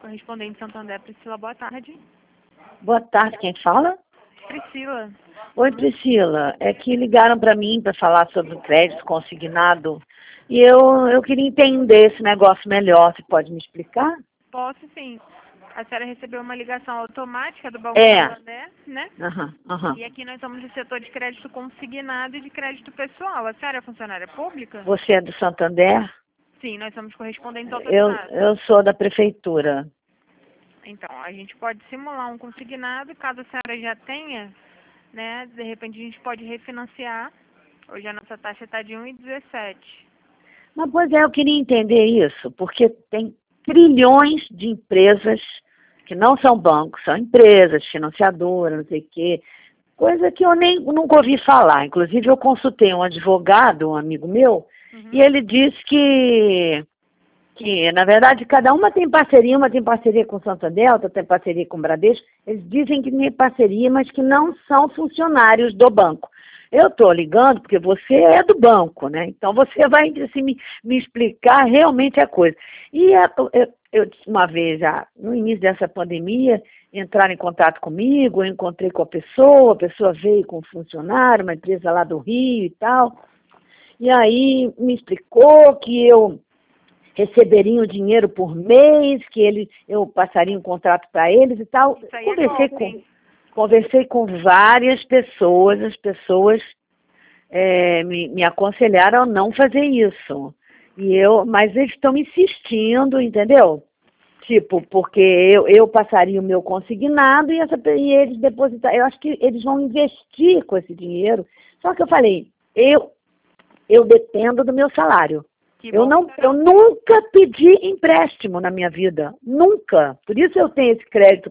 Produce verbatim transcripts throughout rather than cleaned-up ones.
Correspondente Santander, Priscila, boa tarde. Boa tarde, quem fala? Priscila. Oi, Priscila. É que ligaram para mim para falar sobre o crédito consignado e eu, eu queria entender esse negócio melhor. Você pode me explicar? Posso sim. A senhora recebeu uma ligação automática do Banco É. Santander, né? Aham, aham. E aqui nós somos do setor de crédito consignado e de crédito pessoal. A senhora é funcionária pública? Você é do Santander? Sim, nós somos correspondentes Eu, autorizados. eu sou da prefeitura. Então, a gente pode simular um consignado, caso a senhora já tenha, né? De repente a gente pode refinanciar. Hoje a nossa taxa está de um vírgula dezessete. Mas, pois é, eu queria entender isso, porque tem trilhões de empresas que não são bancos, são empresas, financiadoras, não sei o quê, coisa que eu nem nunca ouvi falar. Inclusive, eu consultei um advogado, um amigo meu, Uhum. e ele disse que, que, na verdade, cada uma tem parceria, uma tem parceria com o Santander, outra tem parceria com o Bradesco. Eles dizem que tem parceria, mas que não são funcionários do banco. Eu estou ligando porque você é do banco, né? Então você vai assim, me, me explicar realmente a coisa. E a, eu, eu, uma vez, já, no início dessa pandemia, entraram em contato comigo, eu encontrei com a pessoa, a pessoa veio com um funcionário, uma empresa lá do Rio e tal, e aí me explicou que eu receberia o dinheiro por mês, que ele, eu passaria um contrato para eles e tal. Isso aí Conversei é golpe, com... hein? Conversei com várias pessoas, as pessoas é, me, me aconselharam a não fazer isso. E eu, mas eles estão me insistindo, entendeu? Tipo, porque eu, eu passaria o meu consignado e, essa, e eles depositariam. Eu acho que eles vão investir com esse dinheiro. Só que eu falei, eu, eu dependo do meu salário. Que Eu, bom. não, eu nunca pedi empréstimo na minha vida, nunca. Por isso eu tenho esse crédito,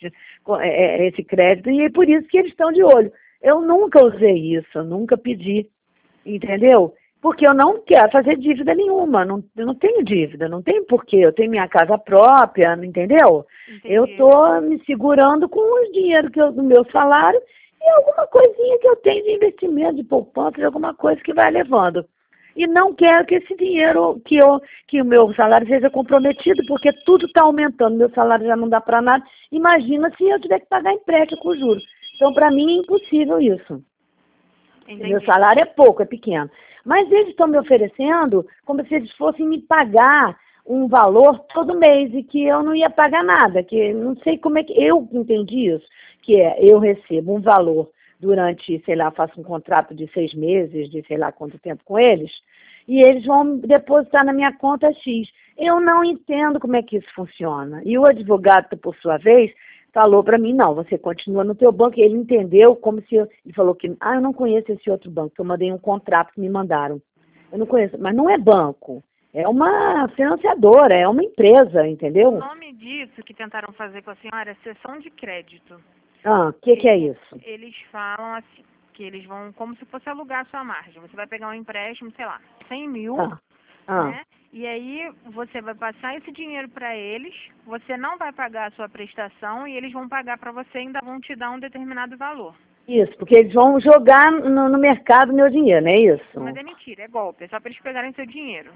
esse crédito e é por isso que eles estão de olho. Eu nunca usei isso, eu nunca pedi, entendeu? Porque eu não quero fazer dívida nenhuma, não, eu não tenho dívida, não tenho porquê, eu tenho minha casa própria, entendeu? Entendi. Eu estou me segurando com os dinheiro que eu, do meu salário e alguma coisinha que eu tenho de investimento, de poupança, de alguma coisa que vai levando. E não quero que esse dinheiro, que, eu, que o meu salário seja comprometido, porque tudo está aumentando, meu salário já não dá para nada. Imagina se eu tiver que pagar empréstimo com juros. Então, para mim, é impossível isso. Entendi. Meu salário é pouco, é pequeno. Mas eles estão me oferecendo como se eles fossem me pagar um valor todo mês e que eu não ia pagar nada, que não sei como é que... Eu entendi isso, que é, eu recebo um valor durante, sei lá, faço um contrato de seis meses, de sei lá quanto tempo com eles, e eles vão depositar na minha conta X. Eu não entendo como é que isso funciona. E o advogado, por sua vez, falou para mim, não, você continua no teu banco. E ele entendeu como se... Eu, ele falou que, ah, eu não conheço esse outro banco, que eu mandei um contrato que me mandaram. Eu não conheço, mas não é banco. É uma financiadora, é uma empresa, entendeu? O nome disso que tentaram fazer com a senhora é cessão de crédito. Ah, o que, que é isso? Eles falam assim, que eles vão como se fosse alugar a sua margem. Você vai pegar um empréstimo, sei lá, cem mil, Ah, ah. né? E aí você vai passar esse dinheiro para eles, você não vai pagar a sua prestação e eles vão pagar para você e ainda vão te dar um determinado valor. Isso, porque eles vão jogar no, no mercado meu dinheiro, não é isso? Mas é mentira, é golpe, é só para eles pegarem seu dinheiro.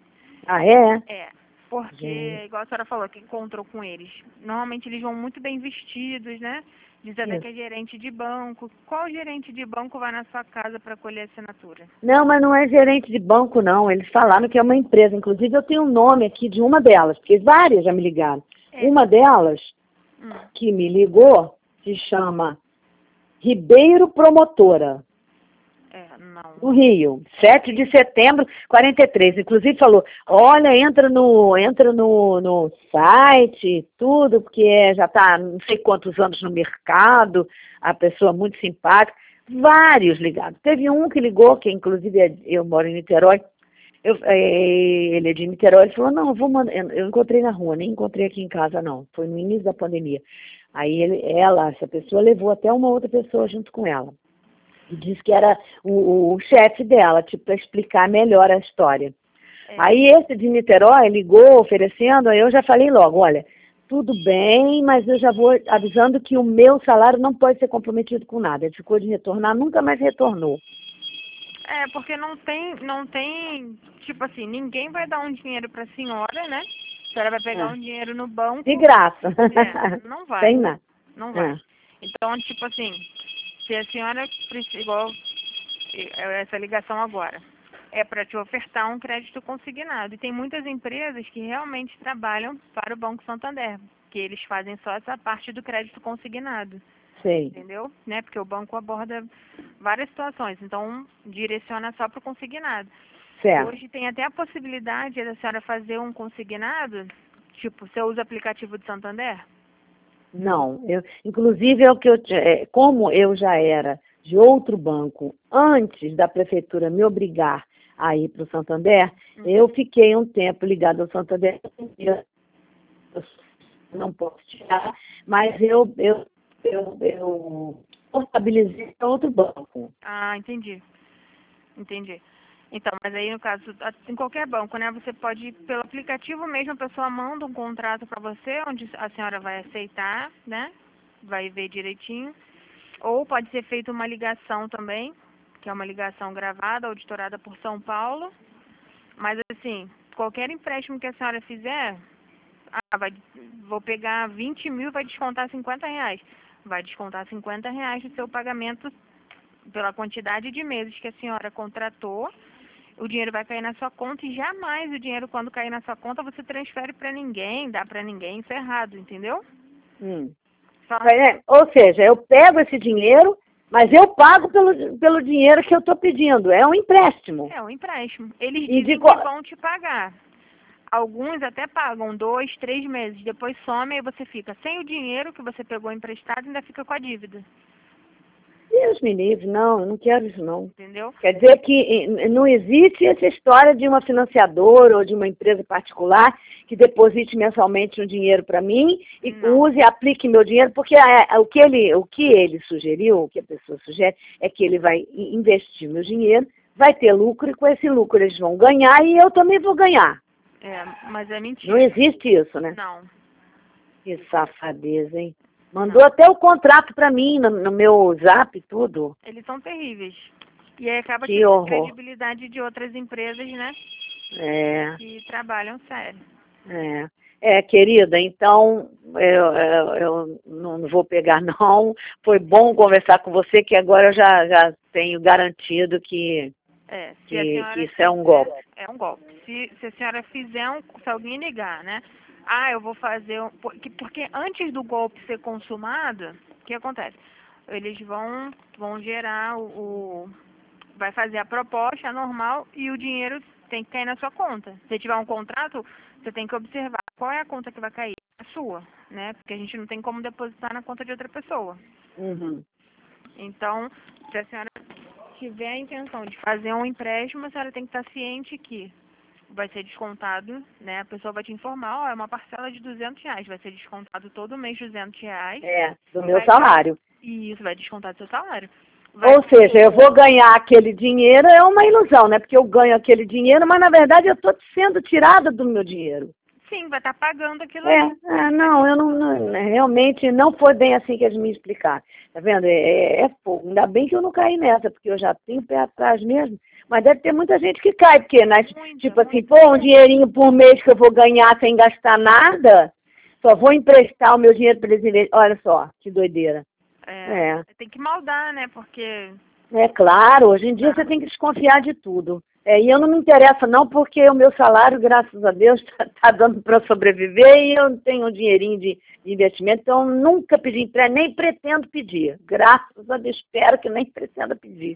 Ah, é? É, porque, Gente. igual a senhora falou, que encontrou com eles, normalmente eles vão muito bem vestidos, né? Diz até Isso. que é gerente de banco. Qual gerente de banco vai na sua casa para colher a assinatura? Não, mas não é gerente de banco, não. Eles falaram que é uma empresa. Inclusive, eu tenho o nome aqui de uma delas, porque várias já me ligaram. É. Uma delas, Hum. que me ligou, se chama Ribeiro Promotora, É, não. no Rio, sete de setembro, quarenta e três. Inclusive falou, olha, entra no, entra no, no site, tudo, porque é, já está não sei quantos anos no mercado, a pessoa muito simpática. Vários ligados. Teve um que ligou, que inclusive é, eu moro em Niterói, eu, é, ele é de Niterói, ele falou, não, eu vou mandar, eu encontrei na rua, nem encontrei aqui em casa não, foi no início da pandemia. Aí ele, ela, essa pessoa, levou até uma outra pessoa junto com ela. E disse que era o, o chefe dela, tipo, para explicar melhor a história. É. Aí esse de Niterói ligou oferecendo, aí eu já falei logo, olha, tudo bem, mas eu já vou avisando que o meu salário não pode ser comprometido com nada. Ele ficou de retornar, nunca mais retornou. É, porque não tem, não tem, tipo assim, ninguém vai dar um dinheiro pra senhora, né? A senhora vai pegar Ah. um dinheiro no banco. De graça. É, não vai. Tem nada. Não vai. Ah. Então, tipo assim, se a senhora precisa, igual essa ligação agora, é para te ofertar um crédito consignado. E tem muitas empresas que realmente trabalham para o Banco Santander, que eles fazem só essa parte do crédito consignado. Sei. Entendeu? Né? Porque o banco aborda várias situações, então direciona só para o consignado. Certo. Hoje tem até a possibilidade da senhora fazer um consignado, tipo, você usa o aplicativo de Santander? Não, eu, inclusive é o que eu, é, como eu já era de outro banco antes da prefeitura me obrigar a ir para o Santander, Uhum. eu fiquei um tempo ligado ao Santander. Eu, eu não posso tirar, mas eu eu eu, eu portabilizei para outro banco. Ah, entendi. Entendi. Então, mas aí no caso, em qualquer banco, né, você pode, pelo aplicativo mesmo, a pessoa manda um contrato para você, onde a senhora vai aceitar, né, vai ver direitinho, ou pode ser feita uma ligação também, que é uma ligação gravada, auditorada por São Paulo, mas assim, qualquer empréstimo que a senhora fizer, ah, vai, vou pegar vinte mil, vai descontar cinquenta reais, vai descontar cinquenta reais do seu pagamento pela quantidade de meses que a senhora contratou. O dinheiro vai cair na sua conta e jamais o dinheiro, quando cair na sua conta, você transfere para ninguém, dá para ninguém, isso é errado, entendeu? Hum. Só... É, ou seja, eu pego esse dinheiro, mas eu pago pelo, pelo dinheiro que eu estou pedindo. É um empréstimo. É um empréstimo. Eles E dizem de que qual- vão te pagar. Alguns até pagam dois, três meses, depois some e você fica sem o dinheiro que você pegou emprestado e ainda fica com a dívida. Deus me livre, não, eu não quero isso não. Entendeu? Quer dizer que eh, não existe essa história de uma financiadora ou de uma empresa particular que deposite mensalmente um dinheiro para mim e Não. use e aplique meu dinheiro, porque é, o, que ele, o que ele sugeriu, o que a pessoa sugere, é que ele vai i- investir meu dinheiro, vai ter lucro e com esse lucro eles vão ganhar e eu também vou ganhar. É, mas é Não mentira. existe isso, né? Não. Que safadeza, hein? Mandou Não. até o contrato para mim no, no meu zap e tudo. Eles são terríveis. E aí acaba Que tirando a horror. credibilidade de outras empresas, né? É. Que trabalham sério. É, é, querida, então eu, eu, eu não vou pegar não. Foi bom conversar com você, que agora eu já, já tenho garantido que, É, se a que, que senhora isso é um fizer, golpe. é um golpe. Se, se a senhora fizer um, se alguém ligar, né? Ah, eu vou fazer um, porque, porque antes do golpe ser consumado, o que acontece? Eles vão, vão gerar o, o, vai fazer a proposta normal e o dinheiro tem que cair na sua conta. Se tiver um contrato, você tem que observar qual é a conta que vai cair. A sua, né? Porque a gente não tem como depositar na conta de outra pessoa. Uhum. Então, se a senhora tiver a intenção de fazer um empréstimo, a senhora tem que estar ciente que vai ser descontado, né? A pessoa vai te informar, ó, é uma parcela de duzentos reais, vai ser descontado todo mês duzentos reais. É, do meu Vai salário. E isso vai descontar do seu salário. Vai Ou seja, eu vou ganhar aquele dinheiro, é uma ilusão, né? Porque eu ganho aquele dinheiro, mas na verdade eu estou sendo tirada do meu dinheiro. Sim, vai estar pagando aquilo É, ali. é, não, eu não, não, realmente não foi bem assim que eles me explicaram. Tá vendo? É, é, é fogo. Ainda bem que eu não caí nessa, porque eu já tenho pé atrás mesmo. Mas deve ter muita gente que cai, porque, nas, Muita, tipo assim, muita. pô, um dinheirinho por mês que eu vou ganhar sem gastar nada, só vou emprestar o meu dinheiro para eles investirem. Olha só, que doideira. É, É, tem que maldar, né? Porque é claro, hoje em dia você tem que desconfiar de tudo. É, e eu não me interesso não, porque o meu salário, graças a Deus, está tá dando para sobreviver e eu tenho um dinheirinho de, de investimento, então nunca pedi empréstimo, nem pretendo pedir. Graças a Deus, espero que nem pretenda pedir.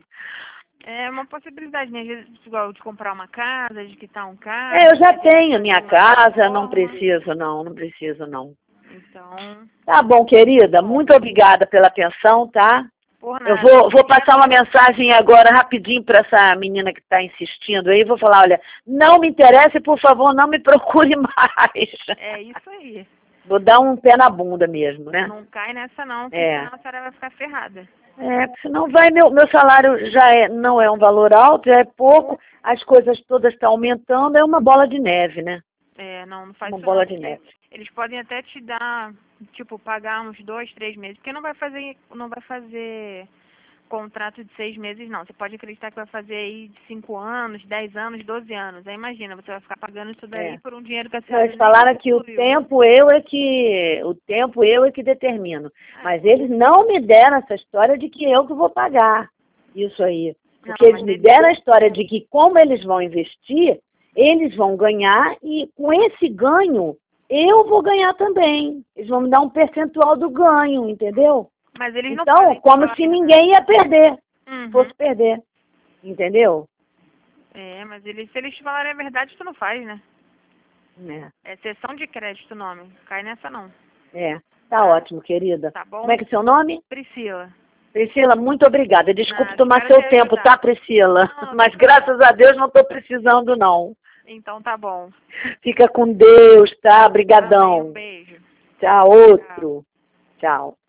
é uma possibilidade, né? Às vezes, igual de comprar uma casa, de quitar um carro. É, eu já de tenho fazer minha uma casa, não reforma. preciso não, não preciso não. Então, Tá bom, querida, muito obrigada pela atenção, tá? por Eu nada. vou, vou passar uma mensagem agora rapidinho para essa menina que está insistindo aí. Vou falar, olha, não me interessa e, por favor, não me procure mais. É isso aí. Vou dar um pé na bunda mesmo, né? Não cai nessa não, que É. senão a senhora vai ficar ferrada. É, porque senão vai, meu, meu salário já é, não é um valor alto, já é pouco, as coisas todas estão aumentando, é uma bola de neve, né? É, não, não faz Uma isso bola não, de porque neve. eles podem até te dar, tipo, pagar uns dois, três meses, porque não vai fazer, não vai fazer contrato de seis meses, não. Você pode acreditar que vai fazer aí de cinco anos, dez anos, doze anos. Aí imagina, você vai ficar pagando isso daí É. por um dinheiro que a Não, senhora eles nem falaram que o usufruiu. tempo eu é que o tempo eu é que determino. É. Mas eles não me deram essa história de que eu que vou pagar isso aí. Porque Não, eles mas me eles- deram a história de que como eles vão investir, eles vão ganhar e com esse ganho eu vou ganhar também. Eles vão me dar um percentual do ganho, entendeu? Mas eles não Então, podem como falar se a ninguém ia perder, Uhum. fosse perder. Entendeu? É, mas eles, se eles te falarem a verdade, tu não faz, né? É, É sessão de crédito o nome. Cai nessa não. é. Tá ótimo, querida. Tá bom? Como é que é seu nome? Priscila. Priscila, muito obrigada. Desculpe Nada, tomar espero seu te tempo, ajudar. tá, Priscila? Não, não Mas tem graças a Deus não estou precisando, não. Então tá bom. Fica com Deus, tá? Amém, Brigadão. um beijo. Tchau, outro. Tchau.